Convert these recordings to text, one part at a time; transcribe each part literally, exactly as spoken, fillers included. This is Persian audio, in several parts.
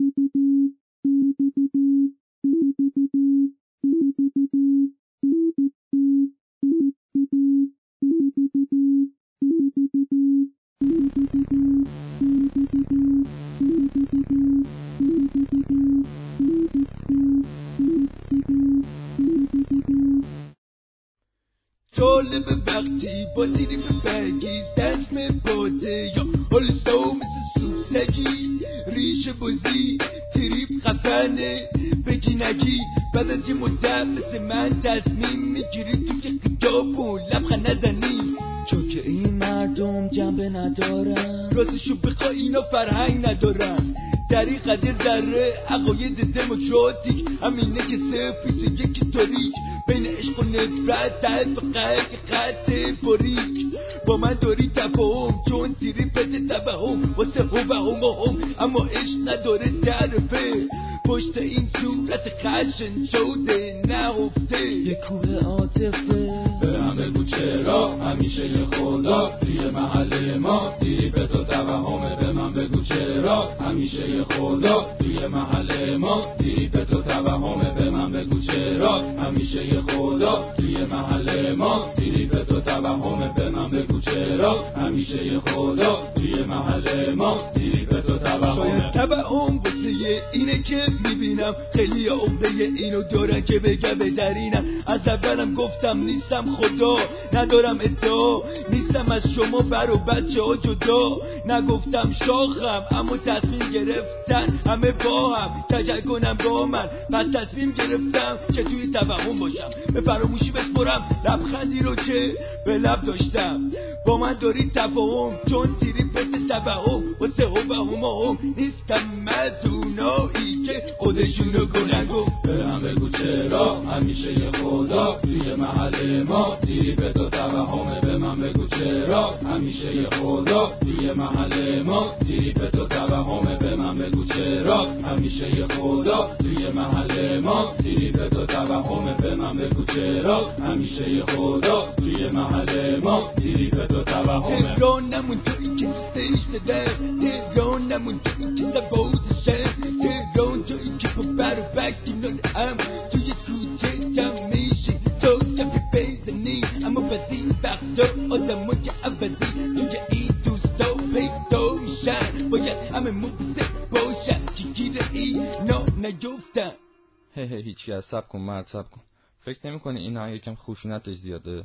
جالب وقتی با دیدی به برگیز دست می باده یا حال سو مثل سوسگی ریشه بازی تریف خفنه بگی نگی بعد از یه مدت مثل من تصمیم میگیری تو که خیاب و لبخند نزنی چون که این مردم جنبه ندارن راستشو بخوای اینا فرهنگ ندارن دری قدر ذره عقاید دموکراتیک همینه که سفید یکی تاریک بین عشق و نفرت طرف قلق خط باریک با من داری تفاهم چون تیری پت تبهم واسه هم هم هم اما عشق نداره تعرفه پشت این صورت خشن شده نهفته یه کوه عاطفه به هم بگو چرا همیشه یه خدا توی محل ما تیری پت و توهمه به من بگو چرا همیشه یه خدا توی محل ما تیری پت و توهمه به من بگو چرا همیشه یه خدا توی محل ما تیری پت و توهمه به من بگو چرا همیشه یه خدا توی محل ما تیری پت و توهمه توهم واسه اینه که میبینم خیلی عقده اینو دارن که بگم بدرینم از اولم گفتم نیستم خدا ندارم ادعا نیستم از شما بر و بچه ها جدا نگفتم شاخم اما تصمیم گرفتن همه با هم تجل کنم با من پس تصمیم گرفتم که توی توهم باشم به فراموشی بسپرم لبخندی رو که به لب داشتم با من داری تفاهم چون تیری پس توهم واسه هم هم هم نیستم از اونایی که خودشونو کنن گفت به هم بگو چرا همیشه یه خدا توی محل ما تیری پت و توهمه به من بگو چرا همیشه یه خدا توی محل ما تیری پت و توهمه به من بگو چرا همیشه یه خدا توی محل ما تیری پت و توهمه به من بگو چرا همیشه یه خدا توی محل ما تیری پت و توهمه تهرانمون توی که دوستش دادم تهرانمون توی که سبازشم تهران توی که با بر و بک کنار هم توی کوچه جمع میشی تو کفی بزنی اما بعضی وقتا آدم ها که عوضی توی این دوستا پیدا میشن باید همه مبزه باشن که گیر اینا نیفتن هه هه هیچی از سب کن مرد سب کن فکر نمی کنی این ها یکم خوشونتش زیاده؟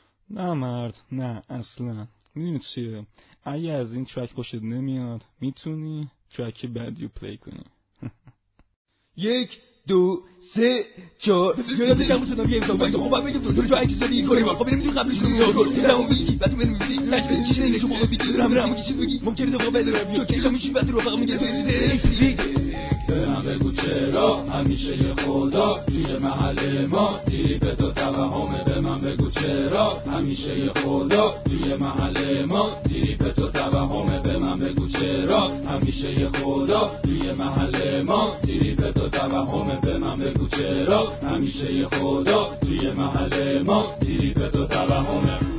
نه مرد نه اصلا میدونی چیه اگه از این ترک خوشت نمیاد میتونی ترک بعدی رو پلی کنی یک دو سه چهار یادت جمع شدم یه امضا باید خب هم بگم دور جو عکس داری کاری ما خب نمیتونی قبلش کنی یا رول این همون میگی بعد من میگی تجربه کشی نشون موقع بیت دارم رم کشی بگی ممکنه دفعه بدارم تو که خمیشی بعد رو فقط میگه به من بگو چرا همیشه یه خدا توی محل ما تیری پت و توهمه به من بگو چرا همیشه یه خدا توی محل ما تیری پت و توهمه به من بگو چرا همیشه یه خدا توی محل ما تیری پت و توهمه به من بگو چرا همیشه یه خدا توی محل ما تیری پت و توهمه